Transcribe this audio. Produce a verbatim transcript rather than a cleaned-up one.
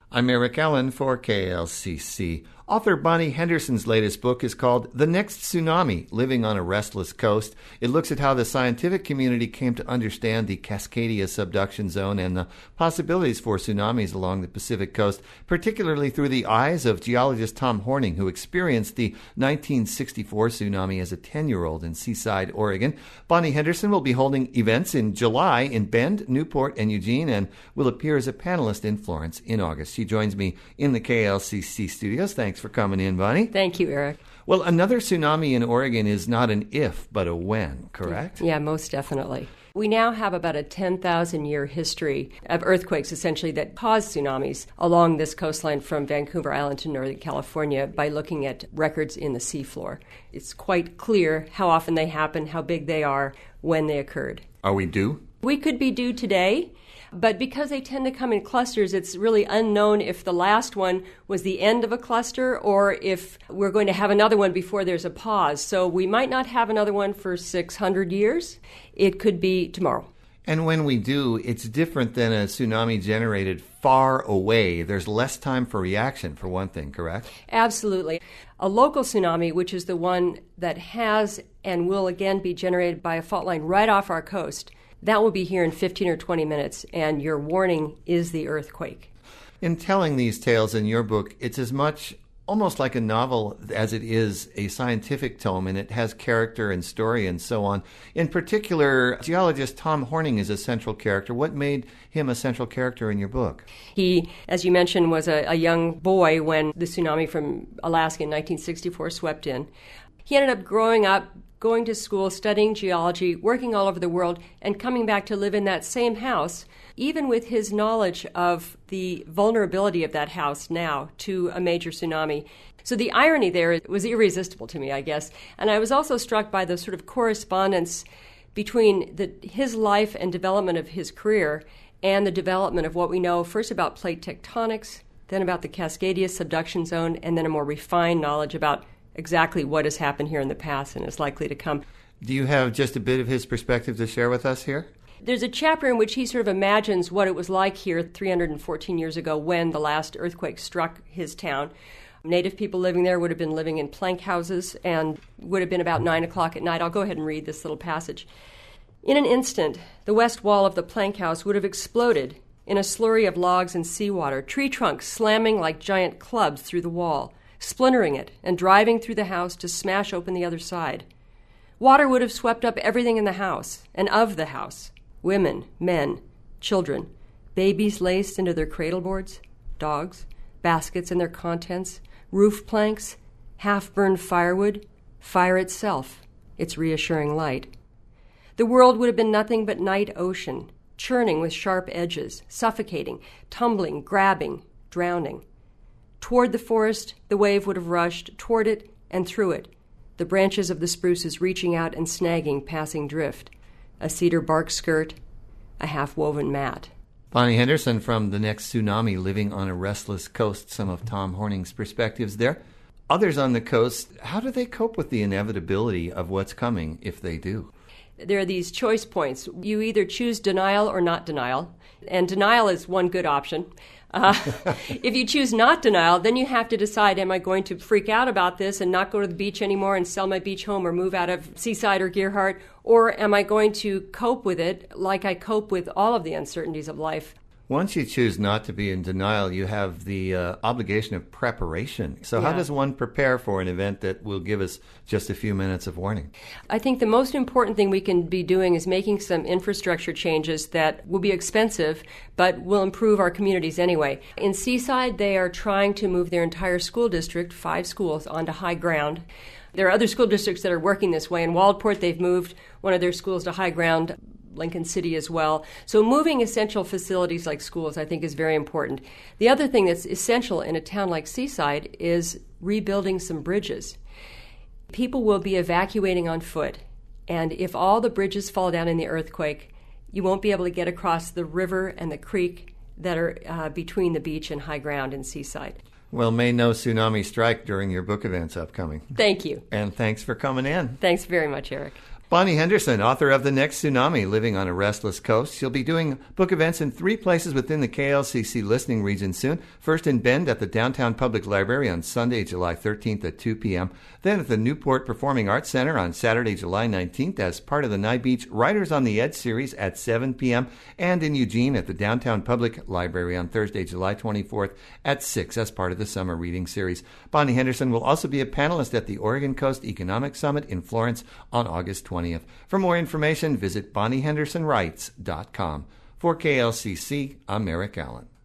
I'm Eric Allen for K L C C. Author Bonnie Henderson's latest book is called The Next Tsunami, Living on a Restless Coast. It looks at how the scientific community came to understand the Cascadia subduction zone and the possibilities for tsunamis along the Pacific coast, particularly through the eyes of geologist Tom Horning, who experienced the nineteen sixty-four tsunami as a ten-year-old in Seaside, Oregon. Bonnie Henderson will be holding events in July in Bend, Newport, and Eugene, and will appear as a panelist in Florence in August. She joins me in the K L C C studios. Thanks for coming in, Bonnie. Thank you, Eric. Well, another tsunami in Oregon is not an if, but a when, correct? Yeah, most definitely. We now have about a ten thousand year history of earthquakes, essentially, that cause tsunamis along this coastline from Vancouver Island to Northern California by looking at records in the seafloor. It's quite clear how often they happen, how big they are, when they occurred. Are we due? We could be due today. But because they tend to come in clusters, it's really unknown if the last one was the end of a cluster or if we're going to have another one before there's a pause. So we might not have another one for six hundred years. It could be tomorrow. And when we do, it's different than a tsunami generated far away. There's less time for reaction, for one thing, correct? Absolutely. A local tsunami, which is the one that has and will again be generated by a fault line right off our coast, that will be here in fifteen or twenty minutes, and your warning is the earthquake. In telling these tales in your book, it's as much almost like a novel as it is a scientific tome, and it has character and story and so on. In particular, geologist Tom Horning is a central character. What made him a central character in your book? He, as you mentioned, was a, a young boy when the tsunami from Alaska in nineteen sixty-four swept in. He ended up growing up, going to school, studying geology, working all over the world, and coming back to live in that same house, even with his knowledge of the vulnerability of that house now to a major tsunami. So the irony there was irresistible to me, I guess. And I was also struck by the sort of correspondence between the, his life and development of his career and the development of what we know first about plate tectonics, then about the Cascadia subduction zone, and then a more refined knowledge about exactly what has happened here in the past and is likely to come. Do you have just a bit of his perspective to share with us here? There's a chapter in which he sort of imagines what it was like here three hundred fourteen years ago when the last earthquake struck his town. Native people living there would have been living in plank houses and would have been about nine o'clock at night. I'll go ahead and read this little passage. In an instant, the west wall of the plank house would have exploded in a slurry of logs and seawater, tree trunks slamming like giant clubs through the wall, splintering it and driving through the house to smash open the other side. Water would have swept up everything in the house and of the house. Women, men, children, babies laced into their cradle boards, dogs, baskets and their contents, roof planks, half-burned firewood, fire itself, its reassuring light. The world would have been nothing but night ocean, churning with sharp edges, suffocating, tumbling, grabbing, drowning. Toward the forest, the wave would have rushed, toward it and through it, the branches of the spruces reaching out and snagging passing drift, a cedar bark skirt, a half-woven mat. Bonnie Henderson from The Next Tsunami, Living on a Restless Coast, some of Tom Horning's perspectives there. Others on the coast, how do they cope with the inevitability of what's coming, if they do? There are these choice points. You either choose denial or not denial, and denial is one good option. Uh, if you choose not denial, then you have to decide, am I going to freak out about this and not go to the beach anymore and sell my beach home or move out of Seaside or Gerhardt, or am I going to cope with it like I cope with all of the uncertainties of life? Once you choose not to be in denial, you have the uh, obligation of preparation. So Yeah. how does one prepare for an event that will give us just a few minutes of warning? I think the most important thing we can be doing is making some infrastructure changes that will be expensive, but will improve our communities anyway. In Seaside, they are trying to move their entire school district, five schools, onto high ground. There are other school districts that are working this way. In Waldport, they've moved one of their schools to high ground, Lincoln City as well. So moving essential facilities like schools, I think, is very important. The other thing that's essential in a town like Seaside is rebuilding some bridges. People will be evacuating on foot, and if all the bridges fall down in the earthquake, you won't be able to get across the river and the creek that are uh, between the beach and high ground in Seaside. Well, may no tsunami strike during your book events upcoming. Thank you. And thanks for coming in. Thanks very much, Eric. Bonnie Henderson, author of The Next Tsunami, Living on a Restless Coast. She'll be doing book events in three places within the K L C C listening region soon. First in Bend at the Downtown Public Library on Sunday, July thirteenth at two p.m. Then at the Newport Performing Arts Center on Saturday, July nineteenth as part of the Nye Beach Writers on the Edge series at seven p.m. And in Eugene at the Downtown Public Library on Thursday, July twenty-fourth at six as part of the summer reading series. Bonnie Henderson will also be a panelist at the Oregon Coast Economic Summit in Florence on August twentieth. For more information, visit bonnie henderson writes dot com. For K L C C, I'm Eric Allen.